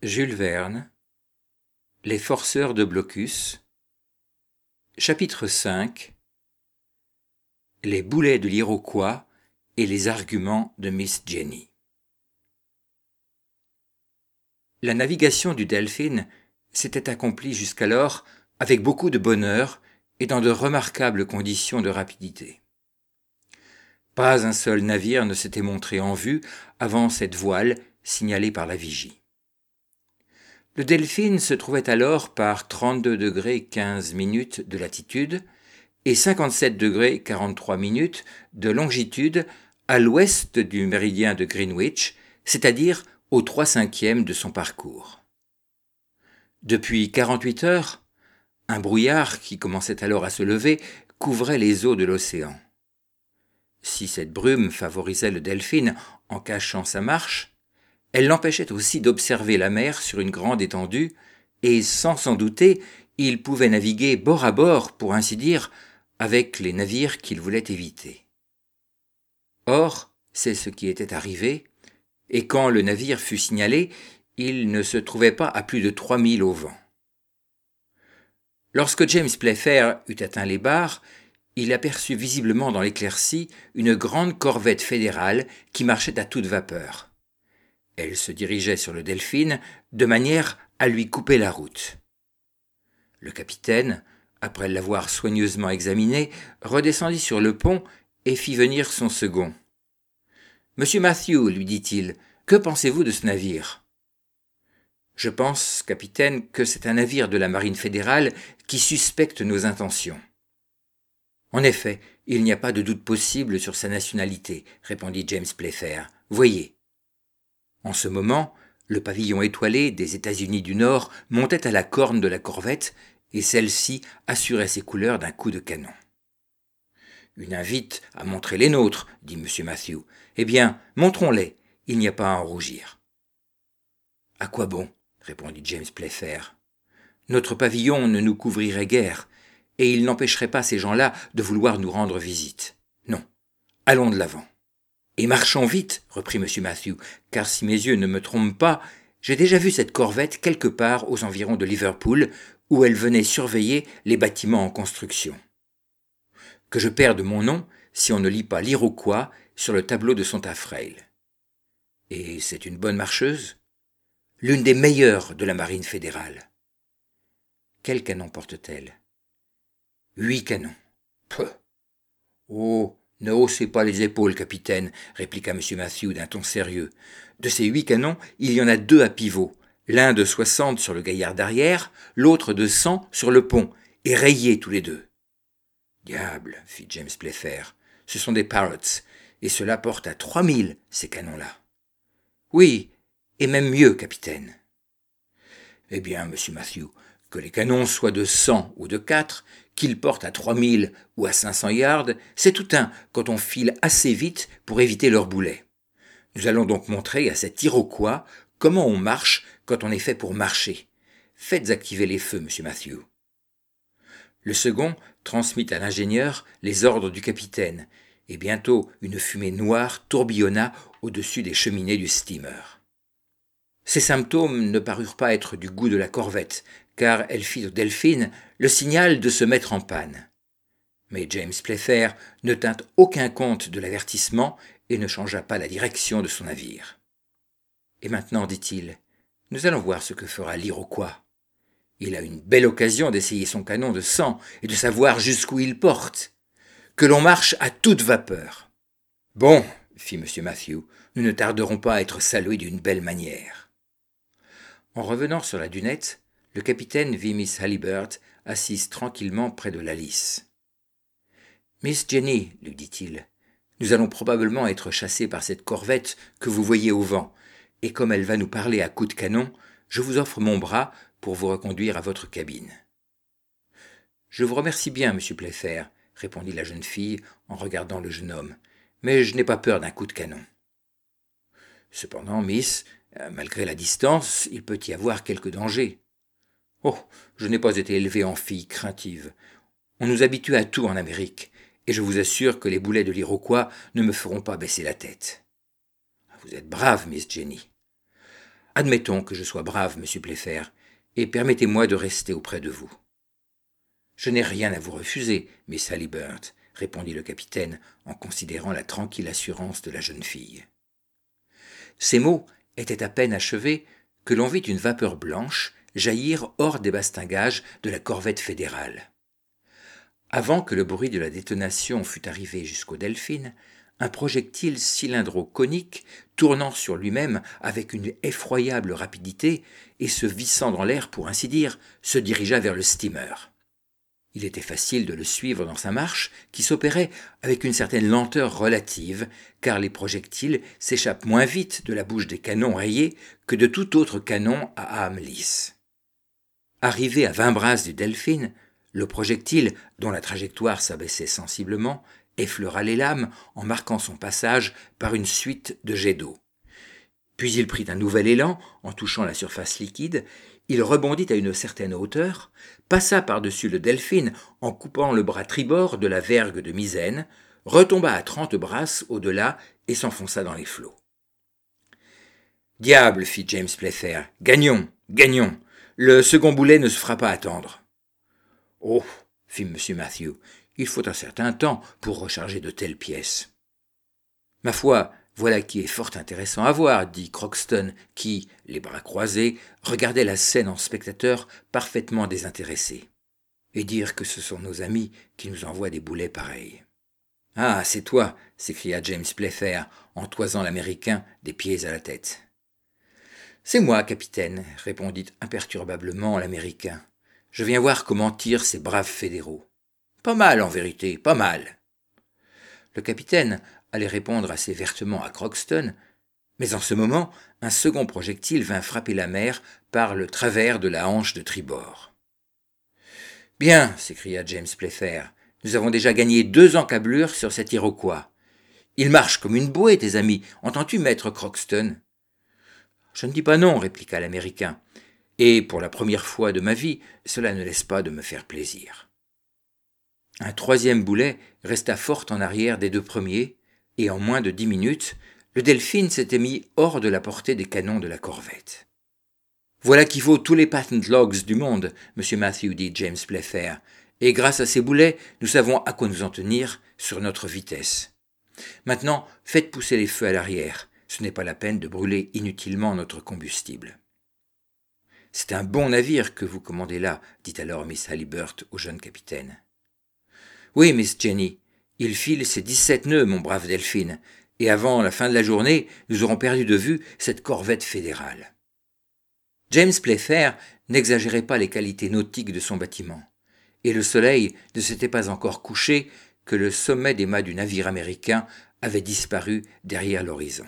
Jules Verne, Les forceurs de Blocus, chapitre 5, Les boulets de l'Iroquois et les arguments de Miss Jenny. La navigation du Delphin s'était accomplie jusqu'alors avec beaucoup de bonheur et dans de remarquables conditions de rapidité. Pas un seul navire ne s'était montré en vue avant cette voile signalée par la vigie. Le Delphin se trouvait alors par 32° 15' de latitude et 57° 43' de longitude à l'ouest du méridien de Greenwich, c'est-à-dire aux 3/5 de son parcours. Depuis 48 heures, un brouillard qui commençait alors à se lever couvrait les eaux de l'océan. Si cette brume favorisait le Delphin en cachant sa marche, elle l'empêchait aussi d'observer la mer sur une grande étendue, et sans s'en douter, il pouvait naviguer bord à bord, pour ainsi dire, avec les navires qu'il voulait éviter. Or, c'est ce qui était arrivé, et quand le navire fut signalé, il ne se trouvait pas à plus de 3000 au vent. Lorsque James Playfair eut atteint les barres, il aperçut visiblement dans l'éclaircie une grande corvette fédérale qui marchait à toute vapeur. Elle se dirigeait sur le Delphin de manière à lui couper la route. Le capitaine, après l'avoir soigneusement examiné, redescendit sur le pont et fit venir son second. « Monsieur Matthew, lui dit-il, que pensez-vous de ce navire ?»« Je pense, capitaine, que c'est un navire de la marine fédérale qui suspecte nos intentions. »« En effet, il n'y a pas de doute possible sur sa nationalité, » répondit James Playfair. « Voyez. » En ce moment, le pavillon étoilé des États-Unis du Nord montait à la corne de la corvette et celle-ci assurait ses couleurs d'un coup de canon. « Une invite à montrer les nôtres, » dit M. Matthew. « Eh bien, montrons-les, il n'y a pas à en rougir. »« À quoi bon ?» répondit James Playfair. « Notre pavillon ne nous couvrirait guère, et il n'empêcherait pas ces gens-là de vouloir nous rendre visite. Non, allons de l'avant. » « Et marchons vite, » reprit M. Matthew, « car si mes yeux ne me trompent pas, j'ai déjà vu cette corvette quelque part aux environs de Liverpool, où elle venait surveiller les bâtiments en construction. Que je perde mon nom si on ne lit pas l'Iroquois sur le tableau de son taffrail. Et c'est une bonne marcheuse ? L'une des meilleures de la marine fédérale. Quels canons porte-t-elle ? 8 canons. Peu. Oh, ne haussez pas les épaules, capitaine, répliqua M. Matthew d'un ton sérieux. De ces 8 canons, il y en a 2 à pivot, l'un de 60 sur le gaillard d'arrière, l'autre de 100 sur le pont, et rayés tous les deux. Diable, fit James Playfair, ce sont des Parrots, et cela porte à 3000, ces canons-là. Oui, et même mieux, capitaine. Eh bien, M. Matthew, que les canons soient de 100 ou de 4, qu'ils portent à 3000 ou à 500 yards, c'est tout un quand on file assez vite pour éviter leurs boulets. Nous allons donc montrer à cet Iroquois comment on marche quand on est fait pour marcher. Faites activer les feux, M. Matthew. Le second transmit à l'ingénieur les ordres du capitaine, et bientôt une fumée noire tourbillonna au-dessus des cheminées du steamer. Ces symptômes ne parurent pas être du goût de la corvette, car elle fit au Delphin le signal de se mettre en panne. Mais James Playfair ne tint aucun compte de l'avertissement et ne changea pas la direction de son navire. « Et maintenant, dit-il, nous allons voir ce que fera l'Iroquois. Il a une belle occasion d'essayer son canon de 100 et de savoir jusqu'où il porte. Que l'on marche à toute vapeur. »« Bon, » fit M. Matthew, « nous ne tarderons pas à être salués d'une belle manière. » En revenant sur la dunette, le capitaine vit Miss Halliburtt assise tranquillement près de la lisse. « Miss Jenny, lui dit-il, nous allons probablement être chassés par cette corvette que vous voyez au vent, et comme elle va nous parler à coups de canon, je vous offre mon bras pour vous reconduire à votre cabine. »« Je vous remercie bien, monsieur Playfair, » répondit la jeune fille en regardant le jeune homme, « mais je n'ai pas peur d'un coup de canon. »« Cependant, Miss, malgré la distance, il peut y avoir quelque danger. »« Oh, je n'ai pas été élevée en fille craintive. On nous habitue à tout en Amérique, et je vous assure que les boulets de l'Iroquois ne me feront pas baisser la tête. »« Vous êtes brave, Miss Jenny. » Admettons que je sois brave, monsieur Playfair, et permettez-moi de rester auprès de vous. Je n'ai rien à vous refuser, Miss Halliburtt, répondit le capitaine en considérant la tranquille assurance de la jeune fille. Ces mots étaient à peine achevés que l'on vit une vapeur blanche jaillir hors des bastingages de la corvette fédérale. Avant que le bruit de la détonation fût arrivé jusqu'au Delphin, un projectile cylindro-conique, tournant sur lui-même avec une effroyable rapidité et se vissant dans l'air pour ainsi dire, se dirigea vers le steamer. Il était facile de le suivre dans sa marche, qui s'opérait avec une certaine lenteur relative, car les projectiles s'échappent moins vite de la bouche des canons rayés que de tout autre canon à âme lisse. Arrivé à 20 brasses du Delphin, le projectile, dont la trajectoire s'abaissait sensiblement, effleura les lames en marquant son passage par une suite de jets d'eau. Puis il prit un nouvel élan en touchant la surface liquide, il rebondit à une certaine hauteur, passa par-dessus le Delphin en coupant le bras tribord de la vergue de misaine, retomba à 30 brasses au-delà et s'enfonça dans les flots. « Diable, fit James Playfair, gagnons, gagnons, le second boulet ne se fera pas attendre. »« Oh, fit M. Matthew, il faut un certain temps pour recharger de telles pièces. »« Ma foi, voilà qui est fort intéressant à voir, dit Crockston, qui, les bras croisés, regardait la scène en spectateur parfaitement désintéressé. Et dire que ce sont nos amis qui nous envoient des boulets pareils. « Ah, c'est toi, s'écria James Playfair, en toisant l'Américain des pieds à la tête. « C'est moi, capitaine, répondit imperturbablement l'Américain. Je viens voir comment tirent ces braves fédéraux. Pas mal, en vérité, pas mal. » Le capitaine allait répondre assez vertement à Crockston, mais en ce moment, un second projectile vint frapper la mer par le travers de la hanche de tribord. « Bien, s'écria James Playfair, nous avons déjà gagné 2 encablures sur cet Iroquois. Il marche comme une bouée, tes amis, entends-tu, maître Crockston ? » « Je ne dis pas non, répliqua l'Américain, et pour la première fois de ma vie, cela ne laisse pas de me faire plaisir. Un 3e boulet resta fort en arrière des 2 premiers, et en moins de 10 minutes, le Delphin s'était mis hors de la portée des canons de la corvette. « Voilà qui vaut tous les patent logs du monde, monsieur Matthew, dit James Playfair, et grâce à ces boulets, nous savons à quoi nous en tenir sur notre vitesse. Maintenant, faites pousser les feux à l'arrière. Ce n'est pas la peine de brûler inutilement notre combustible. »« C'est un bon navire que vous commandez là, dit alors Miss Halliburtt au jeune capitaine. »« Oui, Miss Jenny, il file ses 17 nœuds, mon brave Delphin, et avant la fin de la journée, nous aurons perdu de vue cette corvette fédérale. » James Playfair n'exagérait pas les qualités nautiques de son bâtiment, et le soleil ne s'était pas encore couché que le sommet des mâts du navire américain avait disparu derrière l'horizon.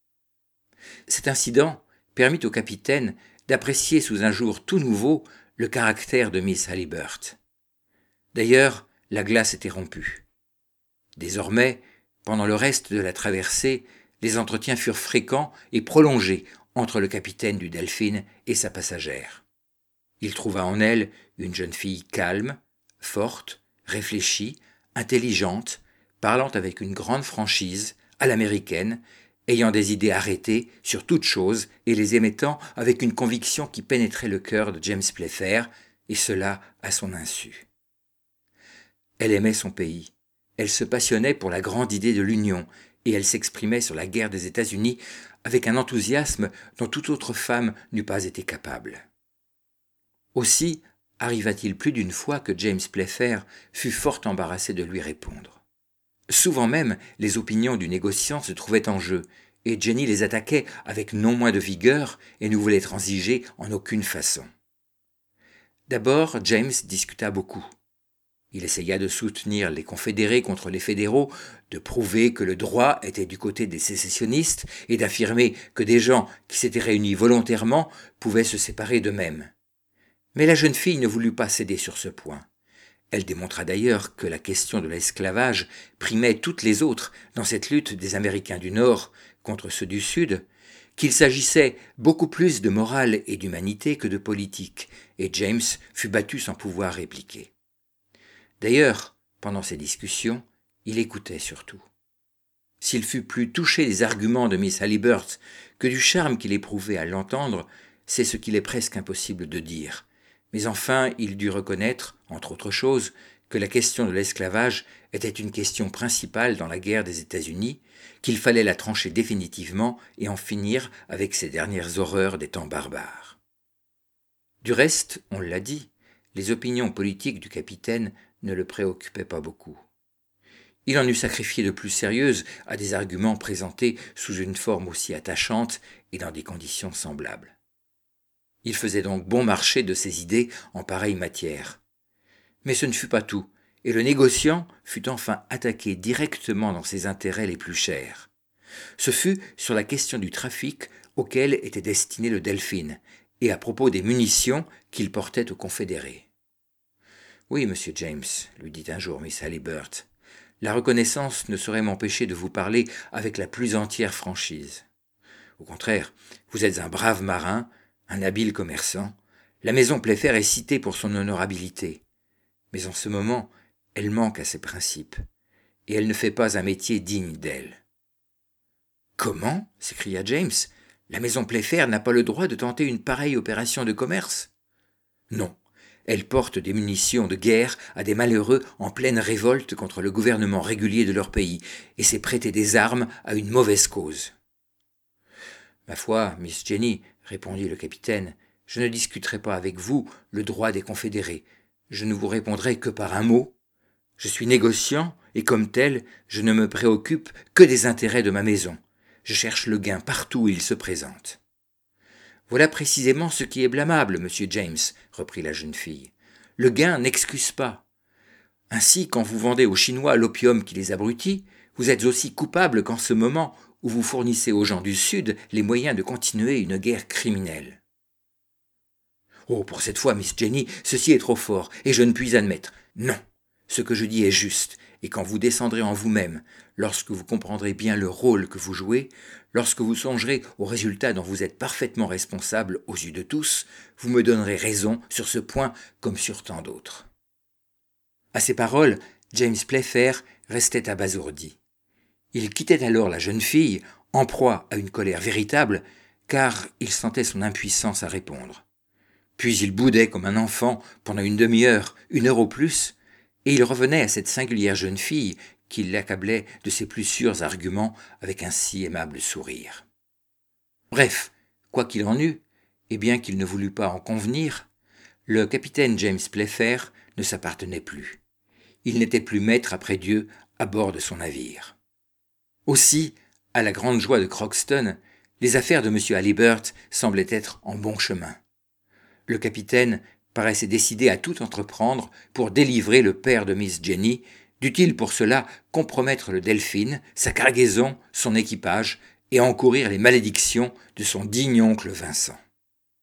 Cet incident permit au capitaine d'apprécier sous un jour tout nouveau le caractère de Miss Halliburtt. D'ailleurs, la glace était rompue. Désormais, pendant le reste de la traversée, les entretiens furent fréquents et prolongés entre le capitaine du Delphin et sa passagère. Il trouva en elle une jeune fille calme, forte, réfléchie, intelligente, parlant avec une grande franchise, à l'américaine, ayant des idées arrêtées sur toute chose et les émettant avec une conviction qui pénétrait le cœur de James Playfair, et cela à son insu. Elle aimait son pays, elle se passionnait pour la grande idée de l'Union, et elle s'exprimait sur la guerre des États-Unis avec un enthousiasme dont toute autre femme n'eût pas été capable. Aussi arriva-t-il plus d'une fois que James Playfair fut fort embarrassé de lui répondre. Souvent même, les opinions du négociant se trouvaient en jeu, et Jenny les attaquait avec non moins de vigueur et ne voulait transiger en aucune façon. D'abord, James discuta beaucoup. Il essaya de soutenir les confédérés contre les fédéraux, de prouver que le droit était du côté des sécessionnistes et d'affirmer que des gens qui s'étaient réunis volontairement pouvaient se séparer d'eux-mêmes. Mais la jeune fille ne voulut pas céder sur ce point. Elle démontra d'ailleurs que la question de l'esclavage primait toutes les autres dans cette lutte des Américains du Nord contre ceux du Sud, qu'il s'agissait beaucoup plus de morale et d'humanité que de politique, et James fut battu sans pouvoir répliquer. D'ailleurs, pendant ces discussions, il écoutait surtout. S'il fut plus touché des arguments de Miss Halliburtt que du charme qu'il éprouvait à l'entendre, c'est ce qu'il est presque impossible de dire. Mais enfin, il dut reconnaître, entre autres choses, que la question de l'esclavage était une question principale dans la guerre des États-Unis, qu'il fallait la trancher définitivement et en finir avec ces dernières horreurs des temps barbares. Du reste, on l'a dit, les opinions politiques du capitaine ne le préoccupaient pas beaucoup. Il en eût sacrifié de plus sérieuses à des arguments présentés sous une forme aussi attachante et dans des conditions semblables. Il faisait donc bon marché de ses idées en pareille matière. Mais ce ne fut pas tout, et le négociant fut enfin attaqué directement dans ses intérêts les plus chers. Ce fut sur la question du trafic auquel était destiné le Delphin, et à propos des munitions qu'il portait aux Confédérés. « Oui, monsieur James, lui dit un jour Miss Halliburtt, la reconnaissance ne saurait m'empêcher de vous parler avec la plus entière franchise. Au contraire, vous êtes un brave marin, un habile commerçant. La maison Playfair est citée pour son honorabilité. Mais en ce moment, elle manque à ses principes, et elle ne fait pas un métier digne d'elle. »« Comment » s'écria James. « La maison Playfair n'a pas le droit de tenter une pareille opération de commerce ?»« Non. Elle porte des munitions de guerre à des malheureux en pleine révolte contre le gouvernement régulier de leur pays, et c'est prêter des armes à une mauvaise cause. »« Ma foi, Miss Jenny, répondit le capitaine, je ne discuterai pas avec vous le droit des confédérés. Je ne vous répondrai que par un mot. Je suis négociant, et comme tel, je ne me préoccupe que des intérêts de ma maison. Je cherche le gain partout où il se présente. » « Voilà précisément ce qui est blâmable, monsieur James, reprit la jeune fille. Le gain n'excuse pas. Ainsi, quand vous vendez aux Chinois l'opium qui les abrutit, vous êtes aussi coupable qu'en ce moment où vous fournissez aux gens du Sud les moyens de continuer une guerre criminelle. »« Oh, pour cette fois, Miss Jenny, ceci est trop fort, et je ne puis admettre. Non, ce que je dis est juste, et quand vous descendrez en vous-même, lorsque vous comprendrez bien le rôle que vous jouez, lorsque vous songerez aux résultats dont vous êtes parfaitement responsable aux yeux de tous, vous me donnerez raison sur ce point comme sur tant d'autres. » À ces paroles, James Playfair restait abasourdi. Il quittait alors la jeune fille, en proie à une colère véritable, car il sentait son impuissance à répondre. Puis il boudait comme un enfant pendant une demi-heure, 1 heure au plus, et il revenait à cette singulière jeune fille qui l'accablait de ses plus sûrs arguments avec un si aimable sourire. Bref, quoi qu'il en eût, et bien qu'il ne voulût pas en convenir, le capitaine James Playfair ne s'appartenait plus. Il n'était plus maître après Dieu à bord de son navire. Aussi, à la grande joie de Crockston, les affaires de M. Halliburtt semblaient être en bon chemin. Le capitaine paraissait décidé à tout entreprendre pour délivrer le père de Miss Jenny, dût-il pour cela compromettre le Delphin, sa cargaison, son équipage, et encourir les malédictions de son digne oncle Vincent.